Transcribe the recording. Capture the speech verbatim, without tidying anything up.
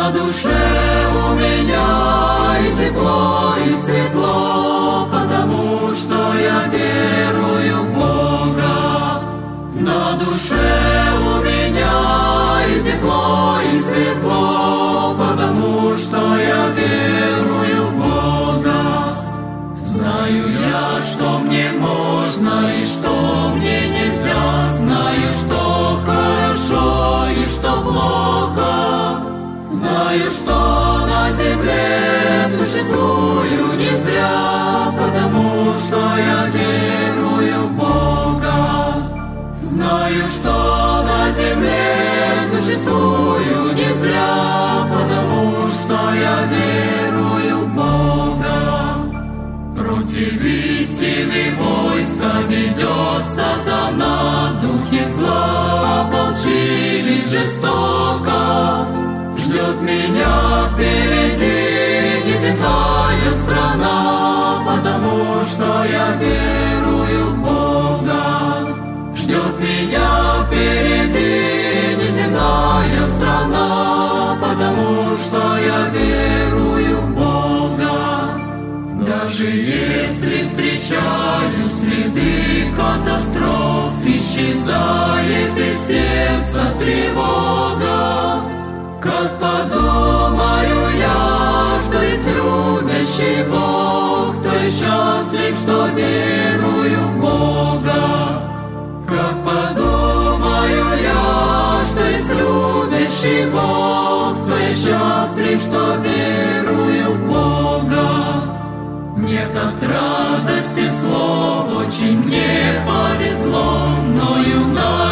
На душе у меня и тепло, и светло, потому что я верую в Бога. На душе у меня и тепло, и светло, потому что я верую в Бога. Знаю я, что мне можно и что мне нельзя, знаю, что хорошо и что плохо. Знаю, что на земле существую не зря, потому что я верую в Бога. Знаю, что на земле существую не зря, потому что я верую в Бога. Против истины войска ведет сатана, духи зла ополчились жестоко. Ждет меня впереди неземная страна, потому что я верую в Бога. Ждет меня впереди неземная страна, потому что я верую в Бога. Даже если встречаю следы катастроф, исчезает из сердца тревога. Как подумаю я, что есть любящий Бог, то я счастлив, что верую в Бога. Как подумаю я, что есть любящий Бог, то я счастлив, что верую в Бога. Нет от радости слов, очень мне повезло, но юна